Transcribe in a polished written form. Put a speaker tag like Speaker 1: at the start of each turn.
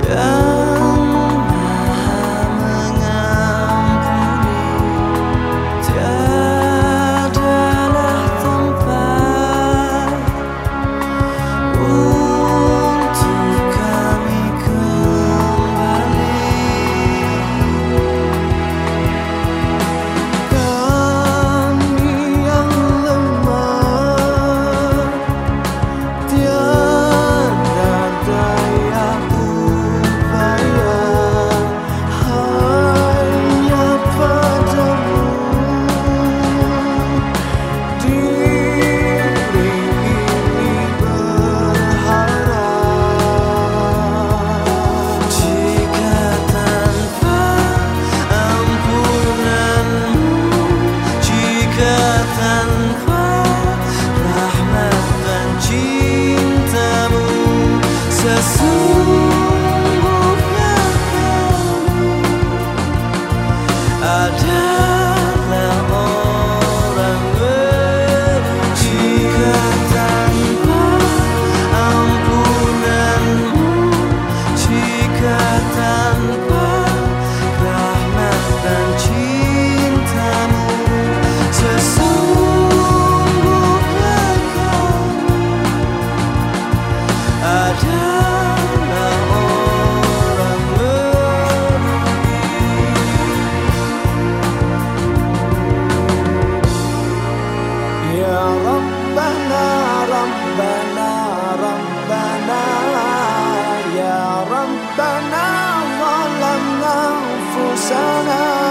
Speaker 1: dan Maha mengampuni. Tiadalah tempat untuk kami kembali. Kami yang lemah, tiada daya upaya, hanya padamu diri ini berharap. Jika tanpa ampunanmu, jika tanpa rahmat dan cintamu, sesungguhnya kami adalah orang merugi. Jika tanpa ampunanmu, jika tanpa rahmat dan cintamu, sesungguhnya kami adalah orang merugi. Ya Rabbana, Rabbana, Rabbana, ya Rabbana, zalamna anfusana.